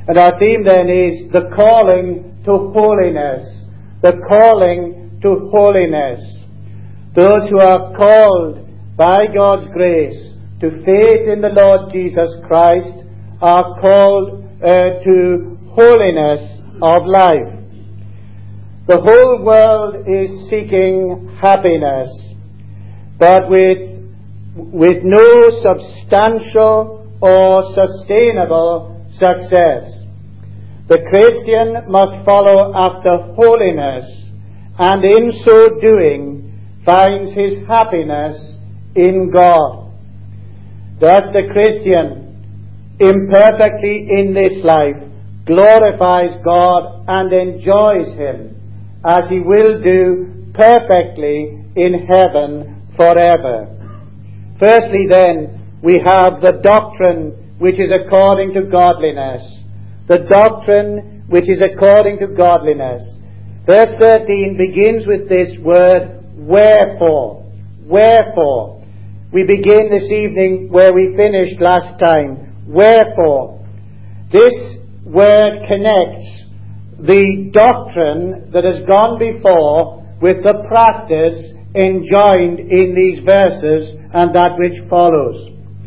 And our theme then is the calling to holiness. The calling to holiness. Those who are called by God's grace to faith in the Lord Jesus Christ are called to holiness of life. The whole world is seeking happiness, but with no substantial or sustainable success. The Christian must follow after holiness, and in so doing finds his happiness in God. Thus the Christian, imperfectly in this life, glorifies God and enjoys Him, as he will do perfectly in heaven forever. Firstly then, we have the doctrine which is according to godliness. The doctrine which is according to godliness. Verse 13 begins with this word, wherefore. Wherefore. We begin this evening where we finished last time. Wherefore. This word connects the doctrine that has gone before with the practice enjoined in these verses and that which follows.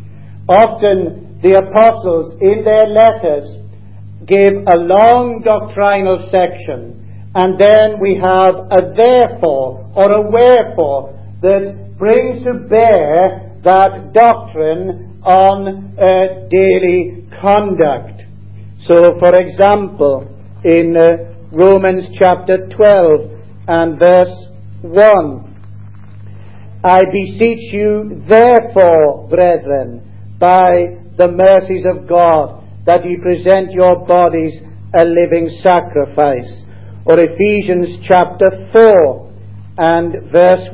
Often the apostles in their letters give a long doctrinal section, and then we have a therefore or a wherefore that brings to bear that doctrine on daily conduct. So, for example, in Romans chapter 12 and verse 1, I beseech you, therefore, brethren, by the mercies of God, that ye present your bodies a living sacrifice. Or Ephesians chapter 4 and verse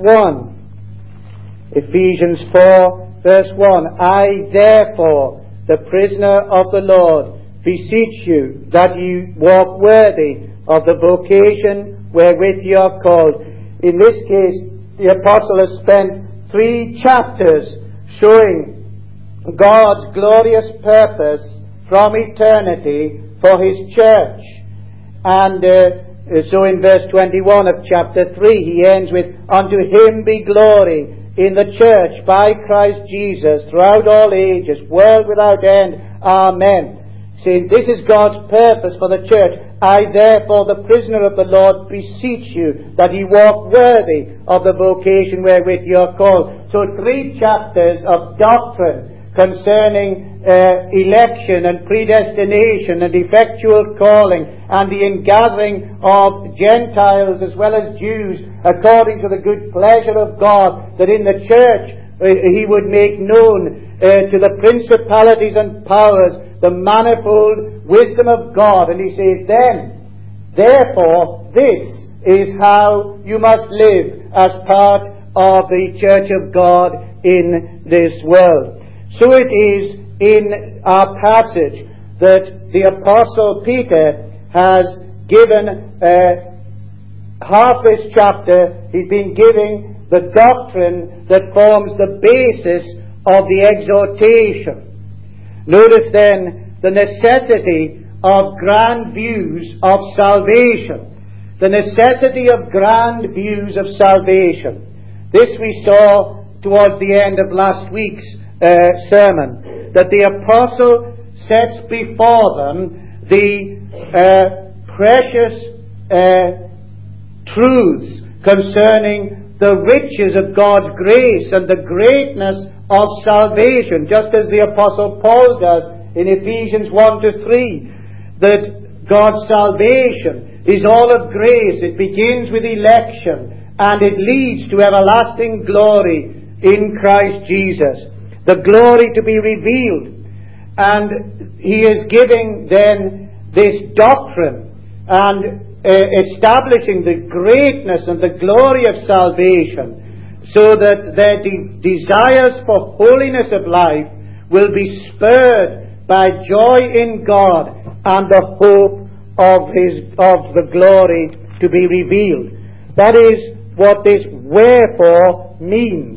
1. Ephesians 4 verse 1. I therefore, the prisoner of the Lord, beseech you that ye walk worthy of the vocation wherewith ye are called. In this case, the apostle has spent 3 chapters showing God's glorious purpose from eternity for His church. And so in verse 21 of chapter 3, he ends with, unto Him be glory in the church by Christ Jesus throughout all ages, world without end. Amen. Saying, this is God's purpose for the church. I therefore, the prisoner of the Lord, beseech you that ye walk worthy of the vocation wherewith ye are called. So 3 chapters of doctrine concerning election and predestination and effectual calling and the ingathering of Gentiles as well as Jews according to the good pleasure of God, that in the church He would make known to the principalities and powers the manifold wisdom of God. And he says then, therefore, this is how you must live as part of the church of God in this world. So it is in our passage that the Apostle Peter has given half this chapter. He's been giving the doctrine that forms the basis of the exhortation. Notice then the necessity of grand views of salvation. The necessity of grand views of salvation. This we saw towards the end of last week's sermon, that the apostle sets before them the precious truths concerning the riches of God's grace and the greatness of salvation, just as the apostle Paul does in Ephesians 1-3, that God's salvation is all of grace. It begins with election and it leads to everlasting glory in Christ Jesus. The glory to be revealed. And he is giving then this doctrine and establishing the greatness and the glory of salvation, so that their desires for holiness of life will be spurred by joy in God and the hope of the glory to be revealed. That is what this wherefore means.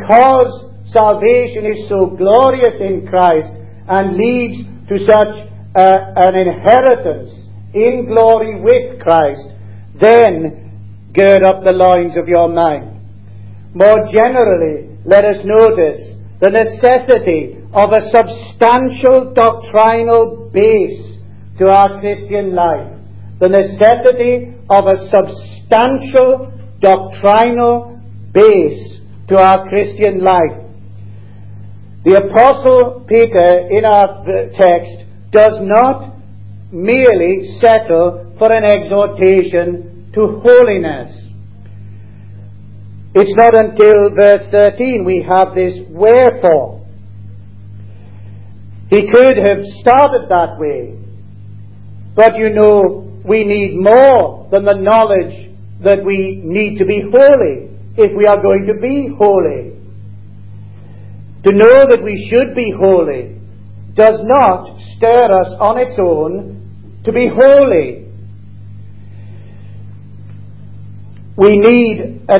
Because salvation is so glorious in Christ and leads to such an inheritance in glory with Christ, then gird up the loins of your mind. More generally, let us notice the necessity of a substantial doctrinal base to our Christian life. The necessity of a substantial doctrinal base to our Christian life. The Apostle Peter in our text does not merely settle for an exhortation to holiness. It's not until verse 13 we have this wherefore. He could have started that way, but we need more than the knowledge that we need to be holy if we are going to be holy. To know that we should be holy does not stir us on its own to be holy. We need a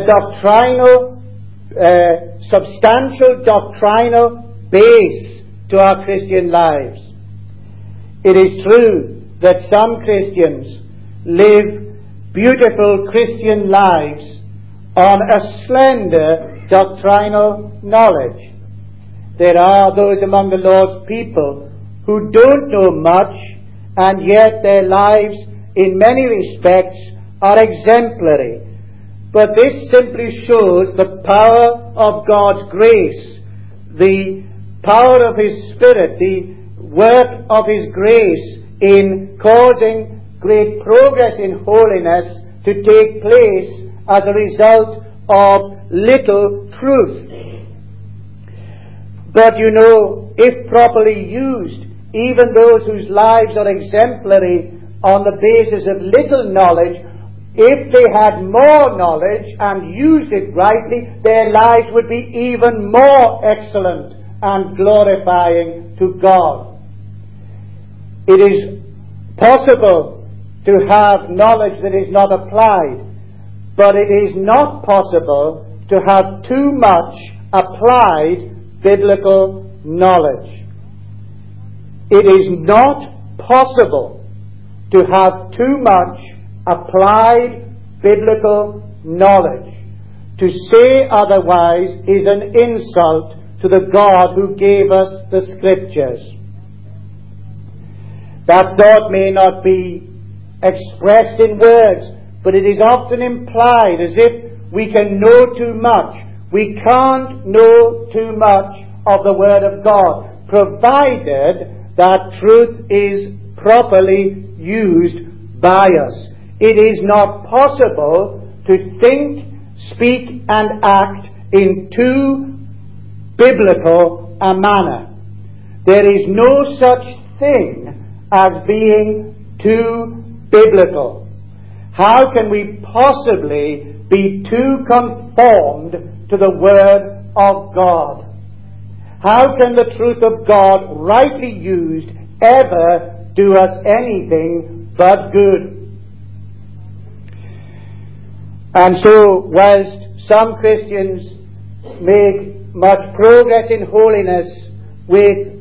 substantial doctrinal base to our Christian lives. It is true that some Christians live beautiful Christian lives on a slender doctrinal knowledge. There are those among the Lord's people who don't know much, and yet their lives in many respects are exemplary. But this simply shows the power of God's grace, the power of His Spirit, the work of His grace in causing great progress in holiness to take place as a result of little truth. But if properly used, even those whose lives are exemplary on the basis of little knowledge, if they had more knowledge and used it rightly, their lives would be even more excellent and glorifying to God. It is possible to have knowledge that is not applied, but it is not possible to have too much applied biblical knowledge. It is not possible to have too much applied biblical knowledge. To say otherwise is an insult to the God who gave us the Scriptures. That thought may not be expressed in words, but it is often implied as if we can know too much. We can't know too much of the Word of God, provided that truth is properly used by us. It is not possible to think, speak, and act in too biblical a manner. There is no such thing as being too biblical. How can we possibly be too conformed to the Word of God? How can the truth of God, rightly used, ever do us anything but good? And so, whilst some Christians make much progress in holiness with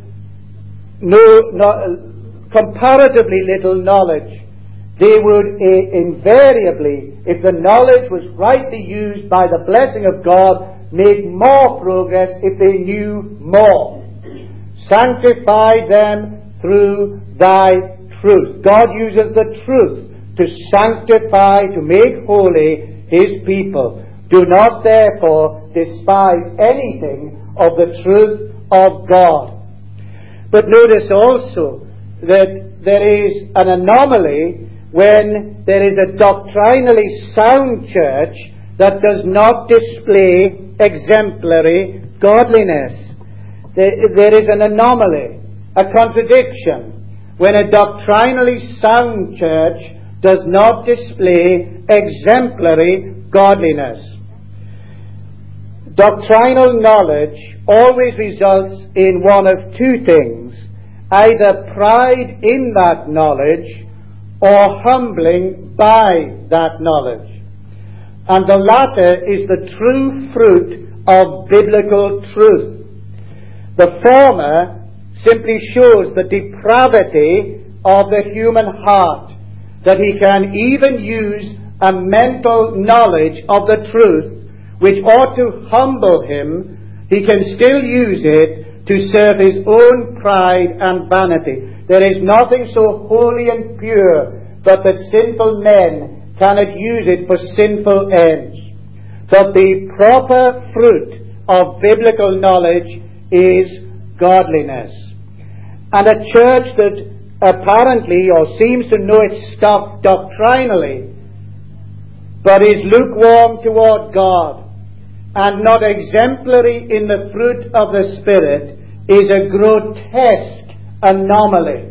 comparatively little knowledge, they would invariably, if the knowledge was rightly used by the blessing of God, make more progress if they knew more. Sanctify them through thy truth. God uses the truth to sanctify, to make holy His people. Do not therefore despise anything of the truth of God. But notice also that there is an anomaly when there is a doctrinally sound church that does not display exemplary godliness. There is an anomaly, a contradiction, when a doctrinally sound church does not display exemplary godliness. Doctrinal knowledge always results in one of two things: either pride in that knowledge or humbling by that knowledge. And the latter is the true fruit of biblical truth. The former simply shows the depravity of the human heart, that he can even use a mental knowledge of the truth, which ought to humble him. He can still use it to serve his own pride and vanity. There is nothing so holy and pure but that sinful men cannot use it for sinful ends. But the proper fruit of biblical knowledge is godliness. And a church that apparently or seems to know its stuff doctrinally, but is lukewarm toward God and not exemplary in the fruit of the Spirit, is a grotesque anomaly.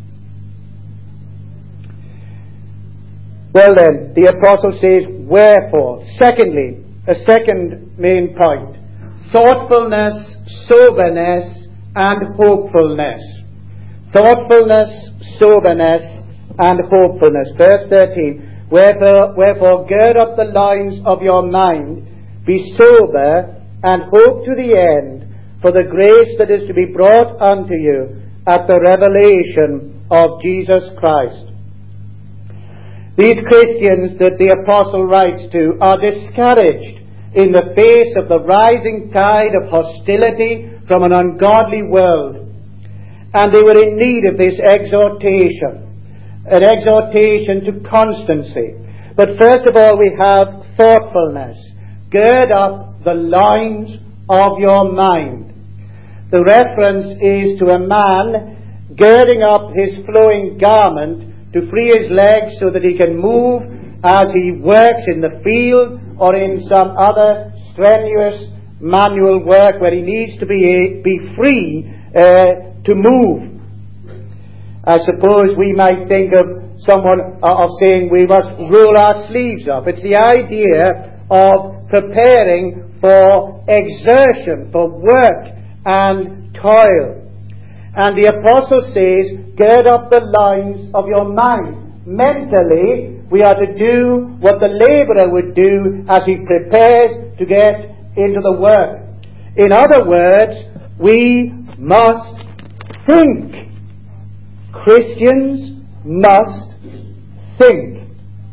Well then, the apostle says, wherefore? Secondly, a second main point: thoughtfulness, soberness, and hopefulness. Thoughtfulness, soberness, and hopefulness. Verse 13, wherefore gird up the loins of your mind, be sober, and hope to the end for the grace that is to be brought unto you at the revelation of Jesus Christ. These Christians that the apostle writes to are discouraged in the face of the rising tide of hostility from an ungodly world. And they were in need of this exhortation, an exhortation to constancy. But first of all, we have thoughtfulness. Gird up the loins of your mind. The reference is to a man girding up his flowing garment to free his legs so that he can move as he works in the field or in some other strenuous manual work where he needs to be free to move. I suppose we might think of someone of saying we must roll our sleeves up. It's the idea of preparing for exertion, for work and toil. And the apostle says, gird up the loins of your mind. Mentally, we are to do what the labourer would do as he prepares to get into the work. In other words, we must think. Christians must think.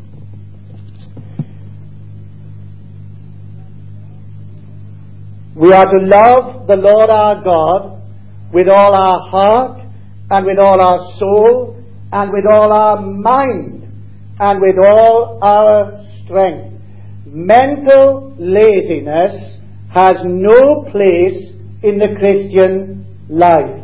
We are to love the Lord our God with all our heart, and with all our soul, and with all our mind, and with all our strength. Mental laziness has no place in the Christian life.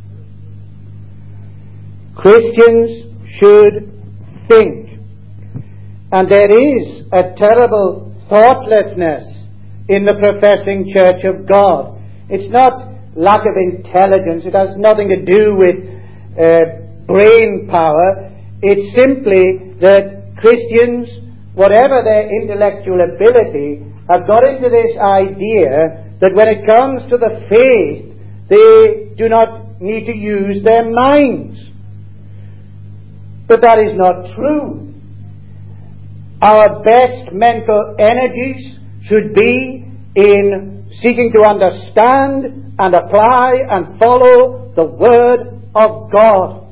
Christians should think. And there is a terrible thoughtlessness in the professing church of God. It's not lack of intelligence. It has nothing to do with brain power. It's simply that Christians, whatever their intellectual ability, have got into this idea that when it comes to the faith, they do not need to use their minds. But that is not true. Our best mental energies should be in seeking to understand and apply and follow the Word of God.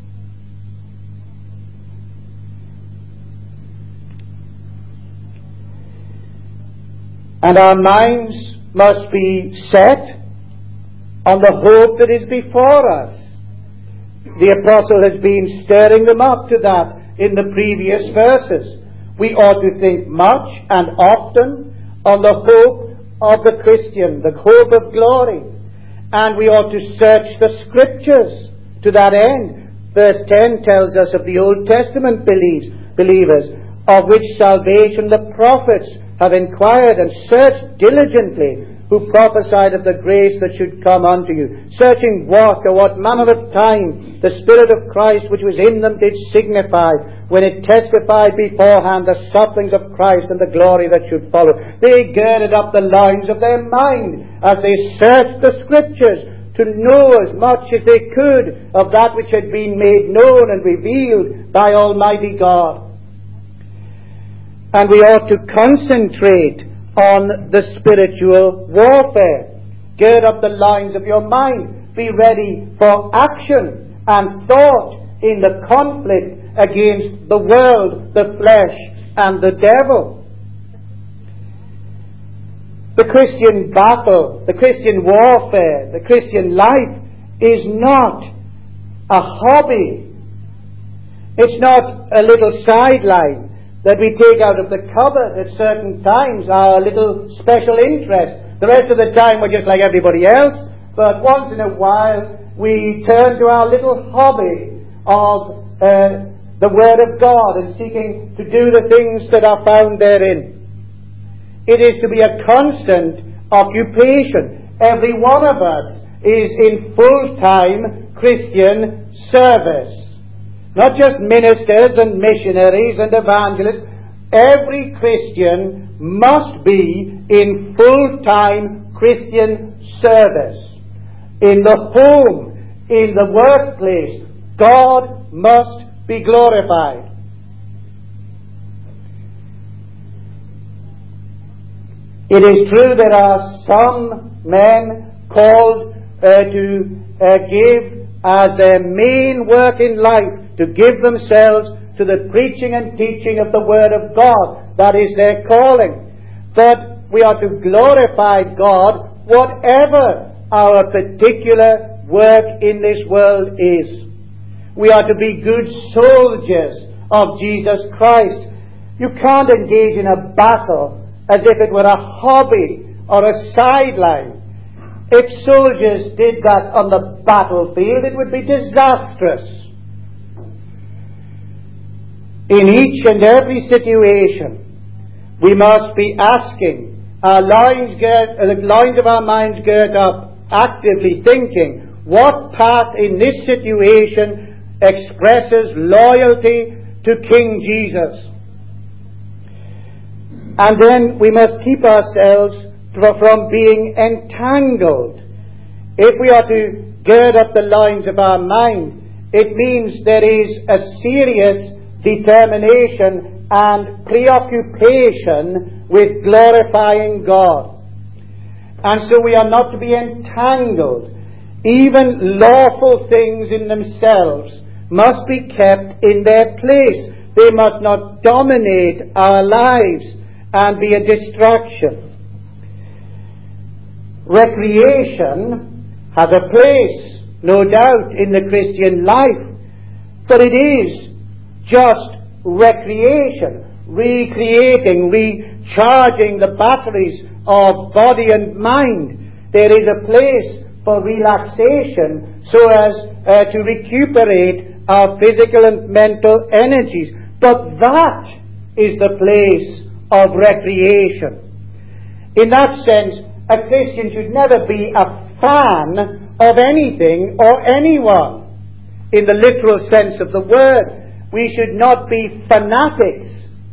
And our minds must be set on the hope that is before us. The apostle has been stirring them up to that in the previous verses. We ought to think much and often on the hope of the Christian, the hope of glory. And we ought to search the Scriptures to that end. Verse 10 tells us of the Old Testament believers, of which salvation the prophets have inquired and searched diligently, who prophesied of the grace that should come unto you, searching what or what manner of time the Spirit of Christ which was in them did signify, when it testified beforehand the sufferings of Christ and the glory that should follow. They girded up the loins of their mind as they searched the Scriptures to know as much as they could of that which had been made known and revealed by Almighty God. And we ought to concentrate on the spiritual warfare. Gird up the loins of your mind. Be ready for action and thought in the conflict against the world, the flesh, and the devil. The Christian battle, the Christian warfare, the Christian life is not a hobby. It's not a little sideline that we take out of the cupboard at certain times, our little special interest. The rest of the time we're just like everybody else, but once in a while we turn to our little hobby of the Word of God and seeking to do the things that are found therein. It is to be a constant occupation. Every one of us is in full-time Christian service. Not just ministers and missionaries and evangelists. Every Christian must be in full-time Christian service. In the home, in the workplace, God must be glorified. It is true there are some men called to give as their main work in life, to give themselves to the preaching and teaching of the Word of God. That is their calling. But we are to glorify God whatever our particular work in this world is. We are to be good soldiers of Jesus Christ. You can't engage in a battle as if it were a hobby or a sideline. If soldiers did that on the battlefield, it would be disastrous. In each and every situation, we must be asking, the loins of our minds girt up, actively thinking, what path in this situation expresses loyalty to King Jesus? And then we must keep ourselves from being entangled. If we are to gird up the loins of our mind, it means there is a serious determination and preoccupation with glorifying God. And so we are not to be entangled. Even lawful things in themselves must be kept in their place. They must not dominate our lives and be a distraction. Recreation has a place, no doubt, in the Christian life, but it is just recreation, recreating, recharging the batteries of body and mind. There is a place for relaxation so as to recuperate our physical and mental energies. But that is the place of recreation. In that sense, a Christian should never be a fan of anything or anyone. In the literal sense of the word, we should not be fanatics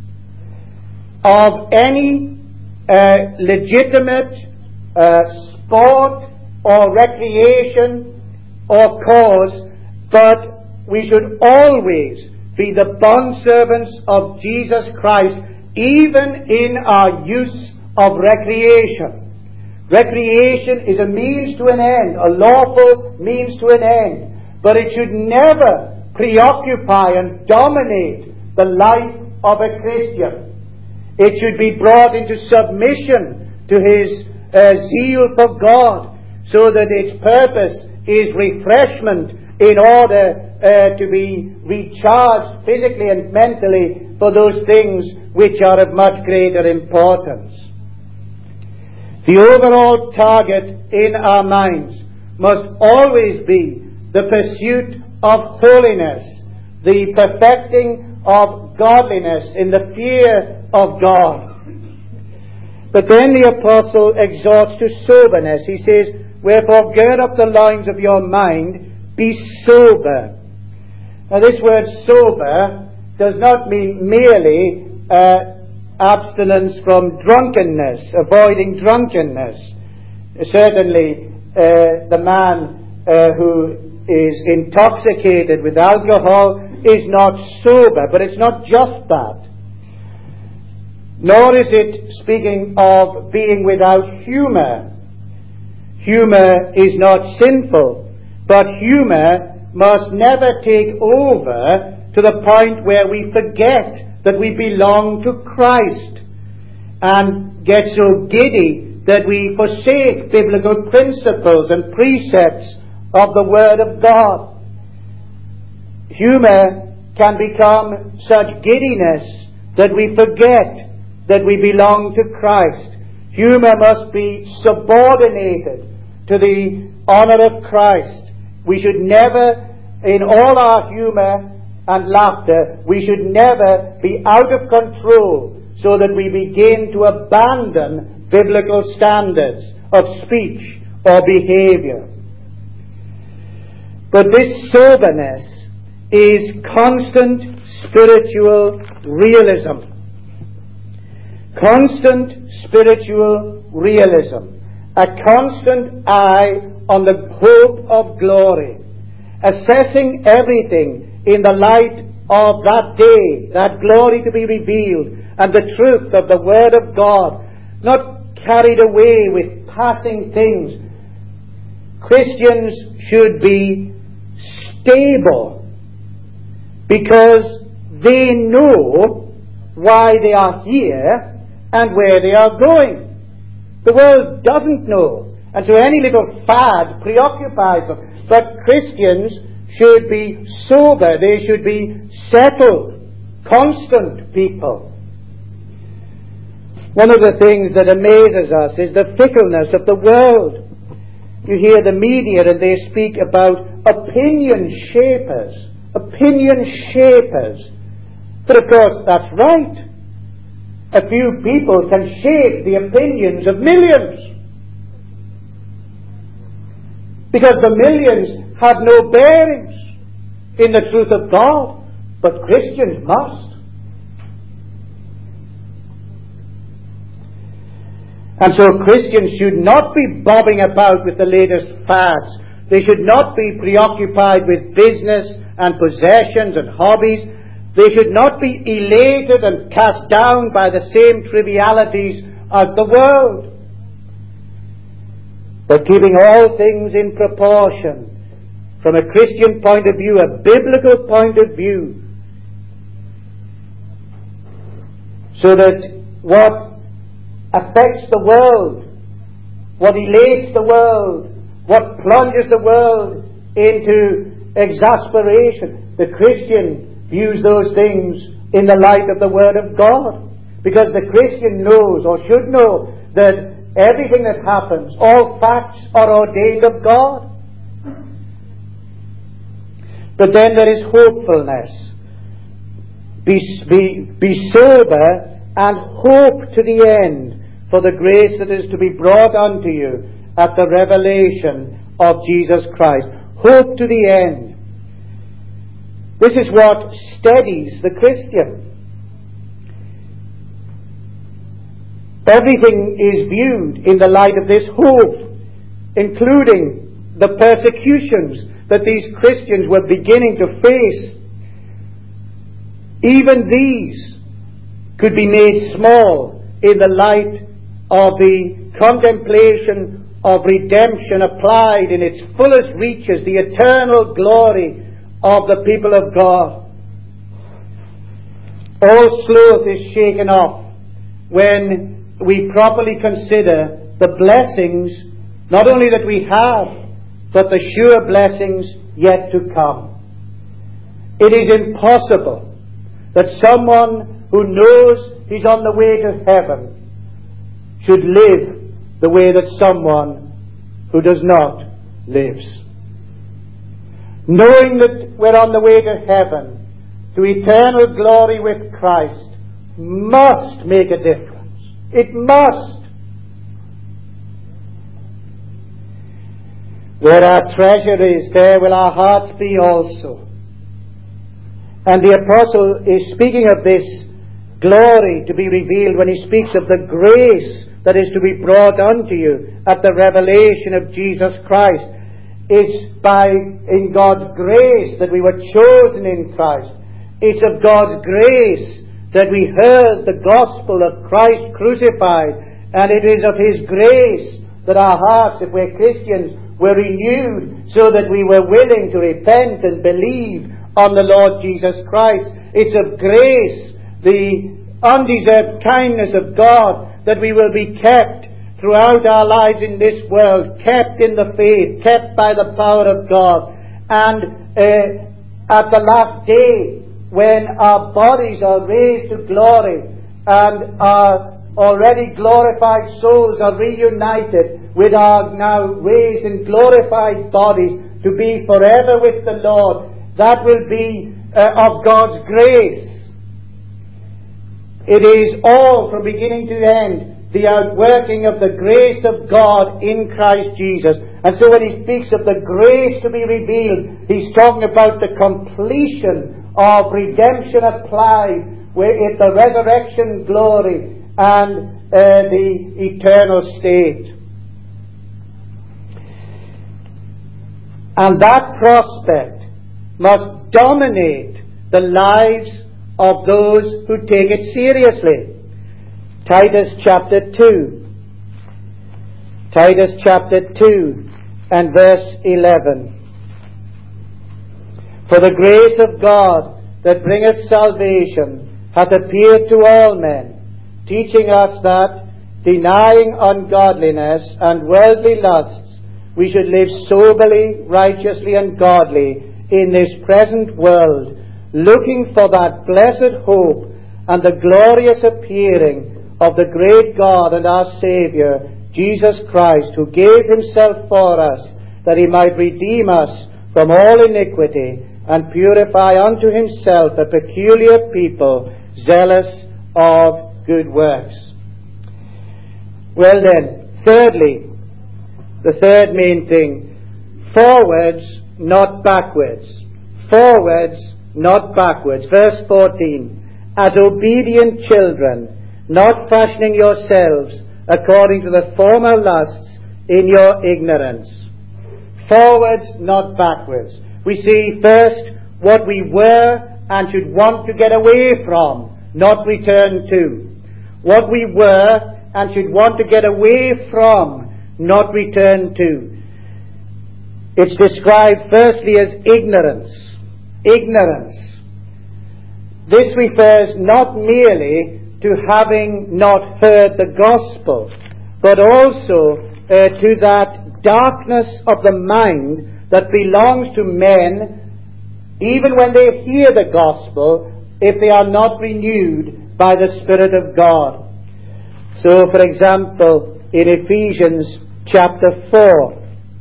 of any legitimate sport or recreation or cause, but we should always be the bondservants of Jesus Christ, even in our use of recreation. Recreation is a means to an end, a lawful means to an end, but it should never preoccupy and dominate the life of a Christian. It should be brought into submission to his zeal for God, so that its purpose is refreshment in order to be recharged physically and mentally for those things which are of much greater importance. The overall target in our minds must always be the pursuit of holiness, the perfecting of godliness in the fear of God. But then the apostle exhorts to soberness. He says, wherefore gird up the loins of your mind, be sober. Now this word sober does not mean merely abstinence from drunkenness, avoiding drunkenness. Certainly the man who is intoxicated with alcohol is not sober, but it's not just that. Nor is it speaking of being without humour. Humour is not sinful, but humour must never take over to the point where we forget that we belong to Christ and get so giddy that we forsake biblical principles and precepts of the Word of God. Humour can become such giddiness that we forget that we belong to Christ. Humour must be subordinated to the honour of Christ. We should never, in all our humour and laughter, we should never be out of control so that we begin to abandon biblical standards of speech or behaviour. But this soberness is constant spiritual realism. Constant spiritual realism. A constant eye on the hope of glory. Assessing everything in the light of that day, that glory to be revealed, and the truth of the Word of God. Not carried away with passing things. Christians should be stable because they know why they are here and where they are going. The world doesn't know, and so any little fad preoccupies them. But Christians should be sober, they should be settled, constant people. One of the things that amazes us is the fickleness of the world. You hear the media and they speak about opinion shapers. Opinion shapers. But of course that's right. A few people can shape the opinions of millions. Because the millions have no bearings in the truth of God. But Christians must. And so Christians should not be bobbing about with the latest fads. They should not be preoccupied with business and possessions and hobbies. They should not be elated and cast down by the same trivialities as the world. But keeping all things in proportion, from a Christian point of view, a biblical point of view, so that what affects the world, what elates the world, what plunges the world into exasperation, the Christian views those things in the light of the Word of God. Because the Christian knows, or should know, that everything that happens, all facts are ordained of God. But then there is hopefulness. Be sober and hope to the end for the grace that is to be brought unto you at the revelation of Jesus Christ. Hope to the end. This is what steadies the Christian. Everything is viewed in the light of this hope, including the persecutions that these Christians were beginning to face. Even these could be made small in the light of the contemplation of redemption applied in its fullest reaches, the eternal glory of the people of God. All sloth is shaken off when we properly consider the blessings, not only that we have, but the sure blessings yet to come. It is impossible that someone who knows he's on the way to heaven should live the way that someone who does not lives. Knowing that we're on the way to heaven, to eternal glory with Christ, must make a difference. It must. Where our treasure is, there will our hearts be also. And the apostle is speaking of this glory to be revealed when he speaks of the grace that is to be brought unto you at the revelation of Jesus Christ. It's in God's grace that we were chosen in Christ. It's of God's grace that we heard the gospel of Christ crucified. And it is of His grace that our hearts, if we're Christians, were renewed so that we were willing to repent and believe on the Lord Jesus Christ. It's of grace, the undeserved kindness of God, that we will be kept throughout our lives in this world, kept in the faith, kept by the power of God. And at the last day, when our bodies are raised to glory and our already glorified souls are reunited with our now raised and glorified bodies to be forever with the Lord, that will be of God's grace. It is all, from beginning to end, the outworking of the grace of God in Christ Jesus. And so when he speaks of the grace to be revealed, he's talking about the completion of redemption applied with the resurrection glory and the eternal state. And that prospect must dominate the lives of those who take it seriously. Titus chapter 2. Titus chapter 2 and verse 11. For the grace of God that bringeth salvation hath appeared to all men, teaching us that, denying ungodliness and worldly lusts, we should live soberly, righteously, and godly in this present world, looking for that blessed hope and the glorious appearing of the great God and our Saviour, Jesus Christ, who gave himself for us, that he might redeem us from all iniquity and purify unto himself a peculiar people, zealous of good works. Well then, thirdly, the third main thing, forwards, not backwards. Forwards, not backwards. Verse 14, as obedient children, not fashioning yourselves according to the former lusts in your ignorance. Forwards, not backwards. We see first what we were and should want to get away from, not return to. What we were and should want to get away from, not return to. It's described firstly as ignorance. Ignorance. This refers not merely to having not heard the gospel, but also to that darkness of the mind that belongs to men even when they hear the gospel, if they are not renewed by the Spirit of God. So, for example, in Ephesians chapter 4,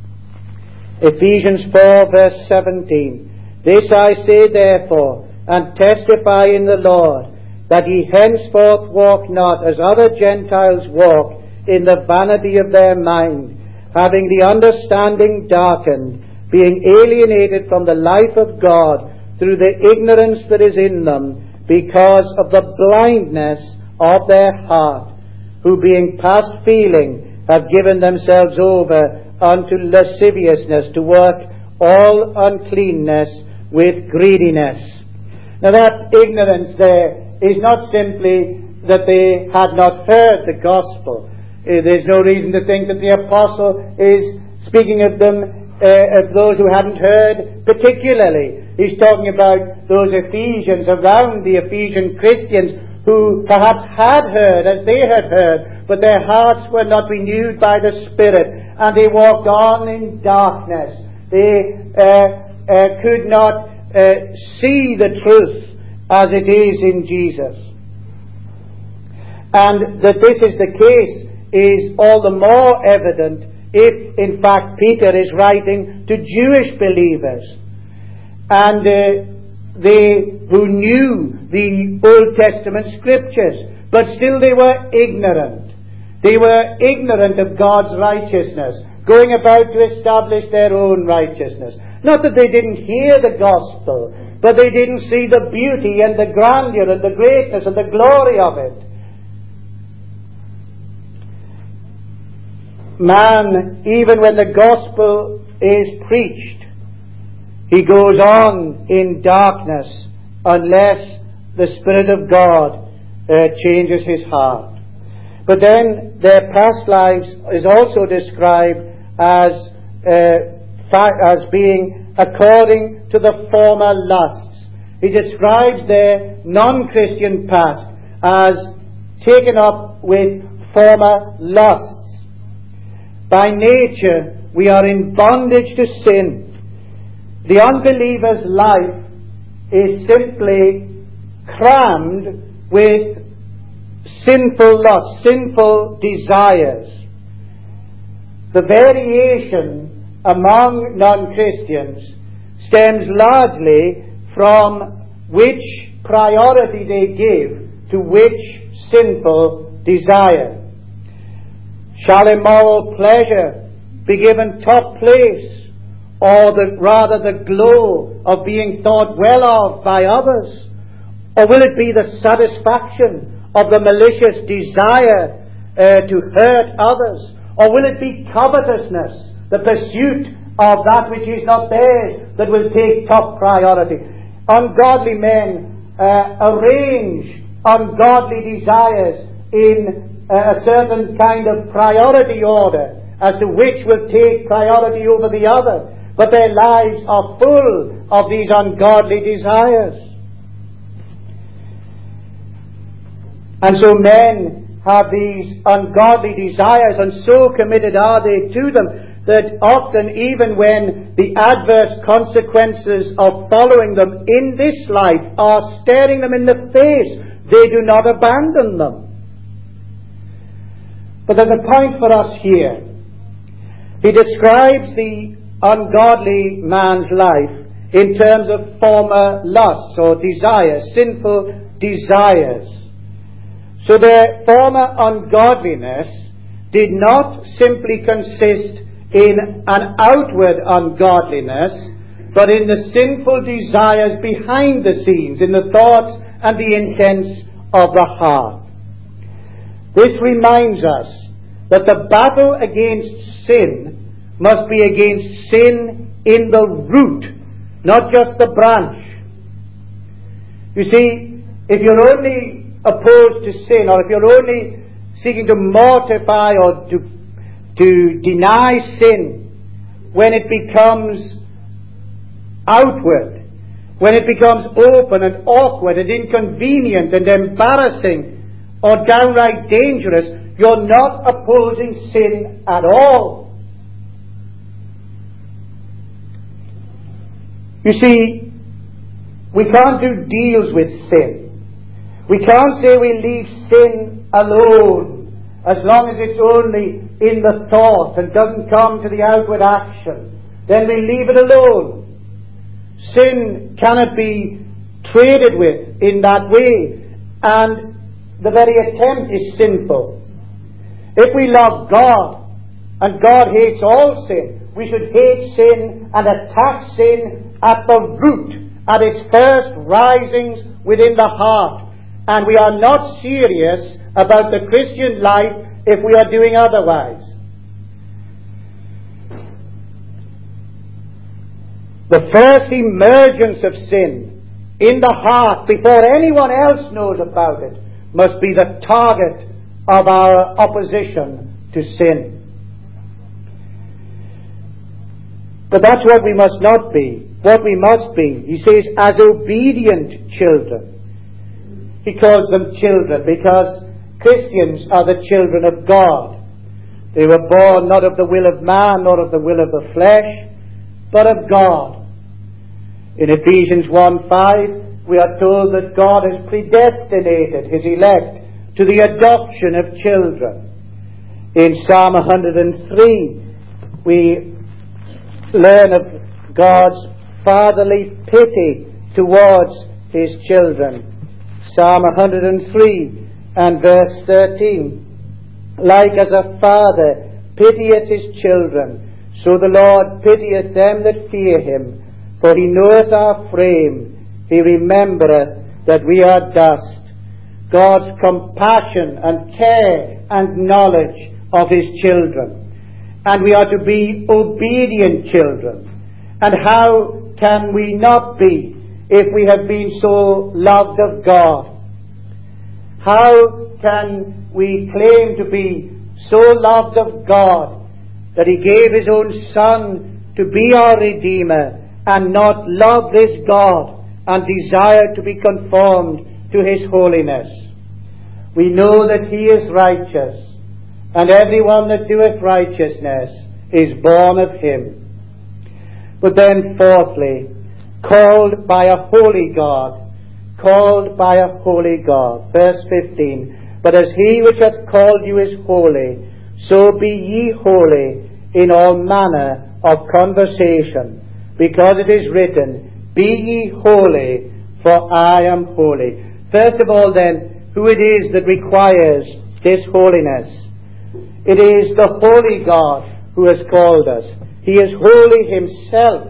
Ephesians 4 verse 17, this I say therefore, and testify in the Lord, that ye henceforth walk not as other Gentiles walk, in the vanity of their mind, having the understanding darkened, being alienated from the life of God through the ignorance that is in them, because of the blindness of their heart, who being past feeling have given themselves over unto lasciviousness, to work all uncleanness with greediness. Now that ignorance there is not simply that they had not heard the gospel. There's no reason to think that the apostle is speaking of them, of those who hadn't heard particularly. He's talking about those Ephesians around the Ephesian Christians who perhaps had heard as they had heard, but their hearts were not renewed by the Spirit, and they walked on in darkness. They could not see the truth as it is in Jesus. And that this is the case is all the more evident if, in fact, Peter is writing to Jewish believers. And they who knew the Old Testament scriptures, but still they were ignorant. They were ignorant of God's righteousness, going about to establish their own righteousness. Not that they didn't hear the gospel, but they didn't see the beauty and the grandeur and the greatness and the glory of it. Man, even when the gospel is preached, he goes on in darkness unless the Spirit of God changes his heart. But then their past lives is also described as as being according to the former lusts. He describes their non-Christian past as taken up with former lusts. By nature, we are in bondage to sin. The unbeliever's life is simply crammed with sinful lusts, sinful desires. The variation among non-Christians stems largely from which priority they give to which sinful desire. Shall immoral pleasure be given top place, or rather the glow of being thought well of by others? Or will it be the satisfaction of the malicious desire to hurt others? Or will it be covetousness, the pursuit of that which is not theirs, that will take top priority? Ungodly men arrange ungodly desires in a certain kind of priority order as to which will take priority over the other. But their lives are full of these ungodly desires. And so men have these ungodly desires, and so committed are they to them, that often, even when the adverse consequences of following them in this life are staring them in the face, they do not abandon them. But there's a point for us here. He describes the ungodly man's life in terms of former lusts or desires, sinful desires. So their former ungodliness did not simply consist in an outward ungodliness, but in the sinful desires behind the scenes, in the thoughts and the intents of the heart. This reminds us that the battle against sin must be against sin in the root, not just the branch. You see, if you're only opposed to sin, or if you're only seeking to mortify or to deny sin when it becomes outward, when it becomes open and awkward and inconvenient and embarrassing or downright dangerous, you're not opposing sin at all. You see, we can't do deals with sin. We can't say we leave sin alone as long as it's only in the thought and doesn't come to the outward action. Then we leave it alone. Sin cannot be traded with in that way, and the very attempt is sinful. If we love God, and God hates all sin, we should hate sin and attack sin at the root, at its first risings within the heart. And we are not serious about the Christian life if we are doing otherwise. The first emergence of sin in the heart, before anyone else knows about it, must be the target of our opposition to sin. But that's what we must not be. What we must be, he says, as obedient children. He calls them children because Christians are the children of God. They were born not of the will of man, nor of the will of the flesh, but of God. In Ephesians 1:5, we are told that God has predestinated His elect to the adoption of children. In Psalm 103, we learn of God's fatherly pity towards His children. Psalm 103 and verse 13. Like as a father pitieth his children, so the Lord pitieth them that fear Him. For He knoweth our frame, He remembereth that we are dust. God's compassion and care and knowledge of His children. And we are to be obedient children. And how can we not be if we have been so loved of God? How can we claim to be so loved of God that He gave His own Son to be our Redeemer, and not love this God and desire to be conformed to His holiness. We know that He is righteous, and everyone that doeth righteousness is born of Him. But then fourthly, called by a holy God. Called by a holy God. Verse 15. But as He which hath called you is holy, so be ye holy in all manner of conversation, because it is written, Be ye holy, for I am holy. First of all then, who it is that requires this holiness? It is the holy God who has called us. He is holy Himself.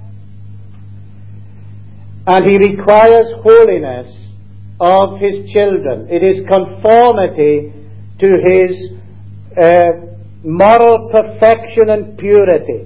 And He requires holiness of His children. It is conformity to His moral perfection and purity.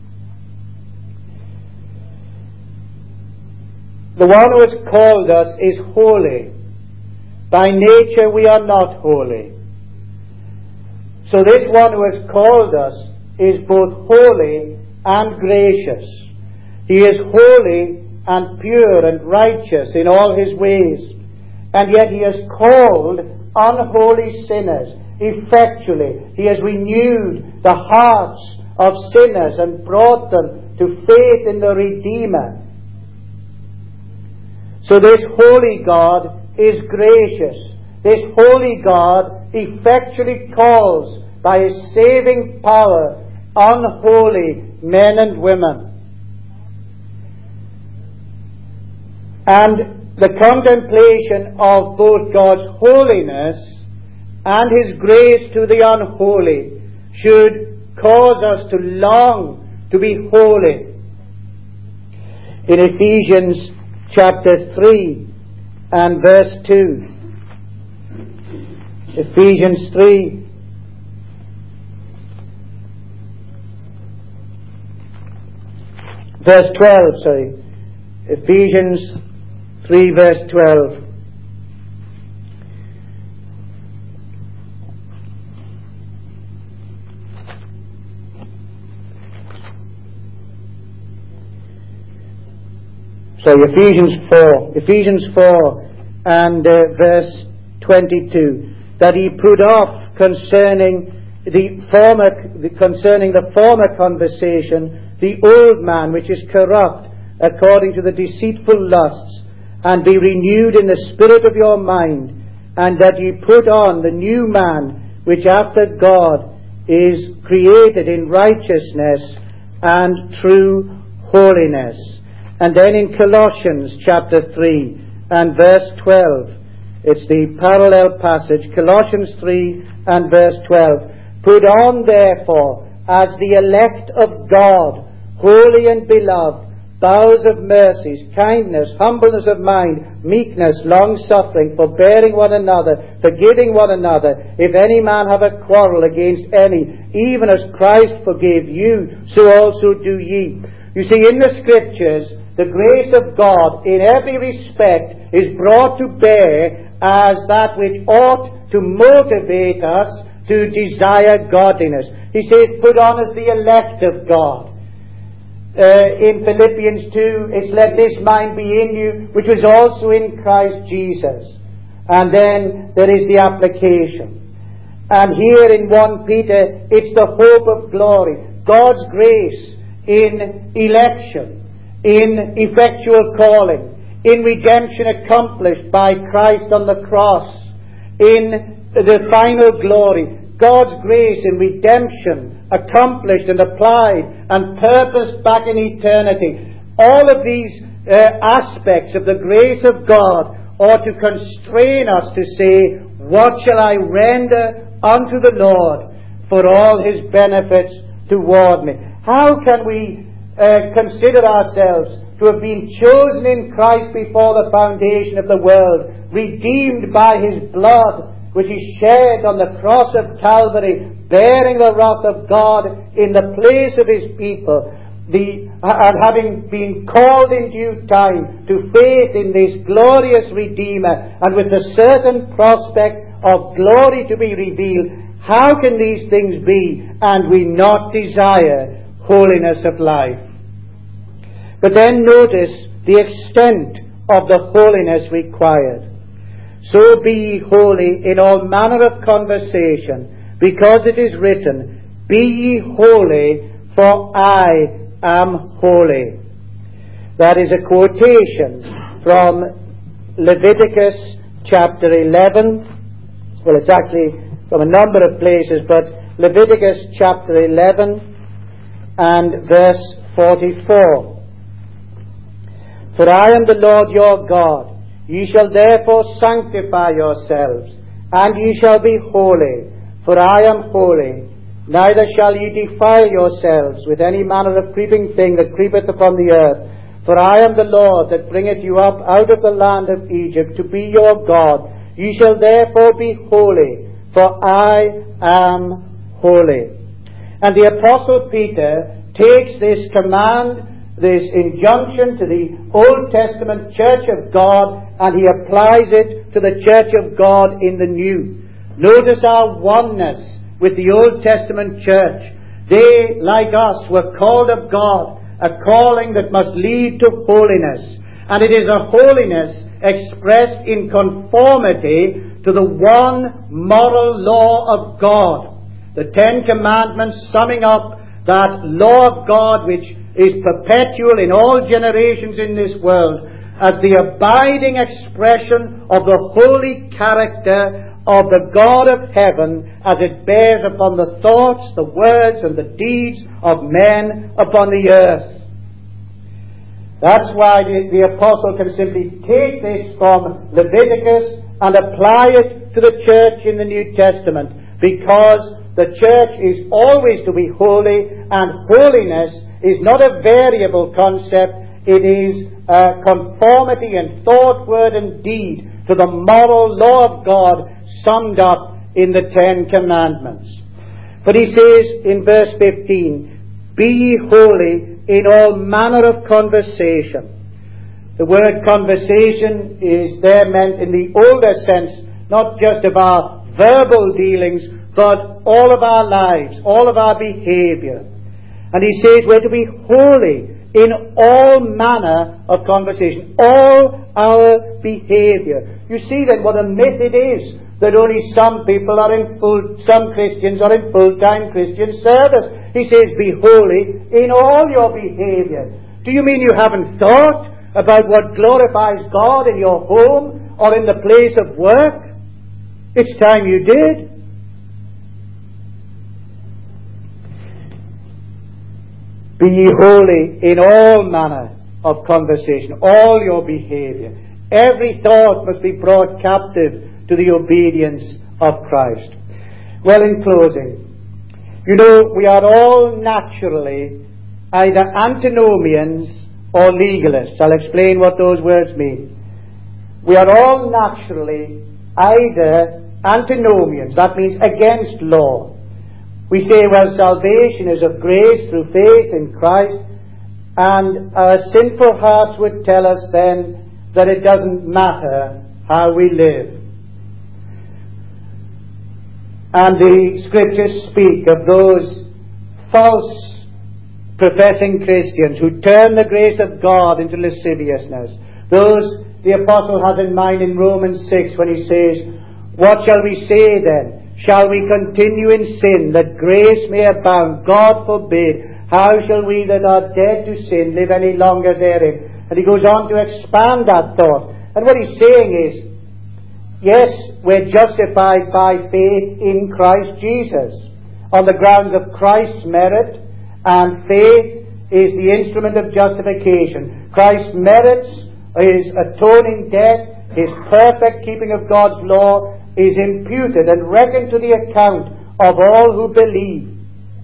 The one who has called us is holy. By nature we are not holy. So this one who has called us is both holy and gracious. He is holy and pure and righteous in all His ways. And yet He has called unholy sinners effectually. He has renewed the hearts of sinners and brought them to faith in the Redeemer. So this holy God is gracious. This holy God effectually calls by His saving power unholy men and women. And the contemplation of both God's holiness and His grace to the unholy should cause us to long to be holy. In Ephesians chapter 3 and verse 2. Ephesians 3 verse 12, Ephesians 3 verse 12. Ephesians 4 and verse 22, that He put off concerning the former conversation, the old man which is corrupt according to the deceitful lusts, and be renewed in the spirit of your mind, and that ye put on the new man which after God is created in righteousness and true holiness. And then in Colossians chapter 3 and verse 12, it's the parallel passage, Colossians 3 and verse 12. Put on therefore as the elect of God, holy and beloved, bowels of mercies, kindness, humbleness of mind, meekness, long-suffering, forbearing one another, forgiving one another. If any man have a quarrel against any, even as Christ forgave you, so also do ye. You see, in the Scriptures, the grace of God in every respect is brought to bear as that which ought to motivate us to desire godliness. He says, put on as the elect of God. In Philippians 2, it's let this mind be in you, which was also in Christ Jesus. And then there is the application. And here in 1 Peter, it's the hope of glory. God's grace in election, in effectual calling, in redemption accomplished by Christ on the cross, in the final glory. God's grace in redemption accomplished and applied and purposed back in eternity. All of these aspects of the grace of God ought to constrain us to say, what shall I render unto the Lord for all His benefits toward me? How can we consider ourselves to have been chosen in Christ before the foundation of the world, redeemed by His blood, which He shed on the cross of Calvary, bearing the wrath of God in the place of His people, and having been called in due time to faith in this glorious Redeemer, and with the certain prospect of glory to be revealed? How can these things be and we not desire holiness of life? But then notice the extent of the holiness required. So be ye holy in all manner of conversation, because it is written, Be ye holy, for I am holy. That is a quotation from Leviticus chapter 11. Well, it's actually from a number of places, but Leviticus chapter 11 and verse 44. For I am the Lord your God. Ye shall therefore sanctify yourselves, and ye shall be holy, for I am holy. Neither shall ye defile yourselves with any manner of creeping thing that creepeth upon the earth. For I am the Lord that bringeth you up out of the land of Egypt to be your God. Ye shall therefore be holy, for I am holy. And the Apostle Peter takes this command, this injunction to the Old Testament church of God, and he applies it to the church of God in the New. Notice our oneness with the Old Testament church. They, like us, were called of God, a calling that must lead to holiness. And it is a holiness expressed in conformity to the one moral law of God. The Ten Commandments summing up that law of God which is perpetual in all generations in this world as the abiding expression of the holy character of the God of heaven as it bears upon the thoughts, the words, and the deeds of men upon the earth. That's why the apostle can simply take this from Leviticus and apply it to the church in the New Testament, because the church is always to be holy, and holiness is not a variable concept. It is a conformity in thought, word, and deed to the moral law of God summed up in the Ten Commandments. But he says in verse 15, Be ye holy in all manner of conversation. The word conversation is there meant in the older sense, not just of our verbal dealings, but all of our lives, all of our behavior. And he says we're to be holy in all manner of conversation, all our behavior. You see then what a myth it is that only some Christians are in full-time Christian service. He says, be holy in all your behavior. Do you mean you haven't thought about what glorifies God in your home or in the place of work? It's time you did. Be ye holy in all manner of conversation, all your behavior. Every thought must be brought captive to the obedience of Christ. Well, in closing, you know, we are all naturally either antinomians or legalists. I'll explain what those words mean. We are all naturally either antinomians, that means against law. We say, well, salvation is of grace through faith in Christ, and our sinful hearts would tell us then that it doesn't matter how we live. And the Scriptures speak of those false professing Christians who turn the grace of God into lasciviousness. Those the Apostle has in mind in Romans 6 when he says, What shall we say then? Shall we continue in sin that grace may abound? God forbid. How shall we that are dead to sin live any longer therein? And he goes on to expand that thought. And what he's saying is, yes, we're justified by faith in Christ Jesus on the grounds of Christ's merit, and faith is the instrument of justification. Christ's merits, his atoning death, his perfect keeping of God's law is imputed and reckoned to the account of all who believe.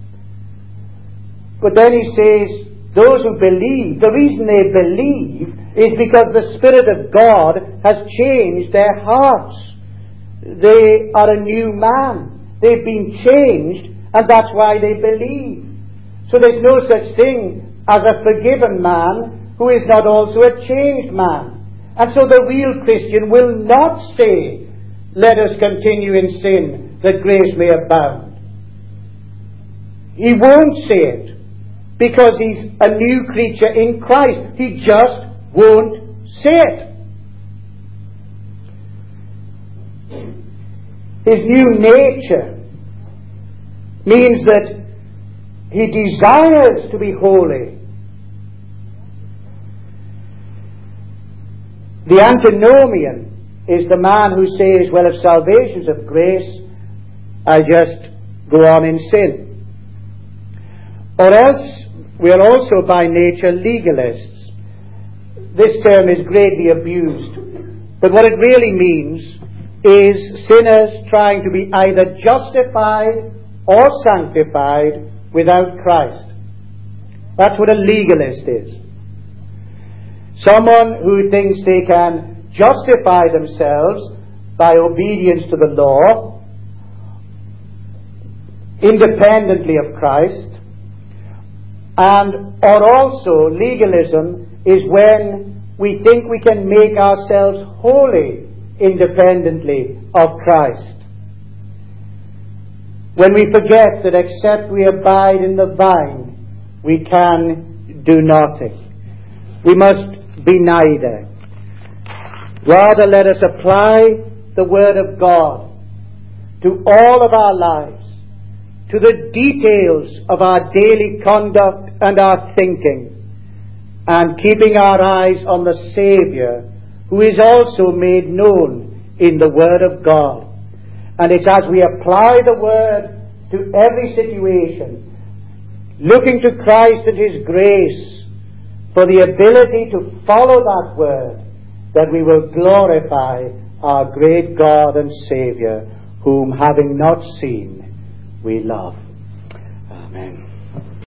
But then he says, those who believe, the reason they believe is because the Spirit of God has changed their hearts. They are a new man. They've been changed, and that's why they believe. So there's no such thing as a forgiven man who is not also a changed man. And so the real Christian will not say, let us continue in sin that grace may abound. He won't say it because he's a new creature in Christ. He just won't say it. His new nature means that he desires to be holy. The antinomian is the man who says, well, if salvation's of grace, I just go on in sin. Or else, we are also by nature legalists. This term is greatly abused, but what it really means is sinners trying to be either justified or sanctified without Christ. That's what a legalist is. Someone who thinks they can justify themselves by obedience to the law, independently of Christ, or also legalism is when we think we can make ourselves holy independently of Christ. When we forget that except we abide in the vine, we can do nothing. We must be neither. Rather, let us apply the Word of God to all of our lives, to the details of our daily conduct and our thinking, and keeping our eyes on the Saviour, who is also made known in the Word of God. And it's as we apply the Word to every situation, looking to Christ and His grace for the ability to follow that Word, that we will glorify our great God and Saviour, whom having not seen, we love. Amen.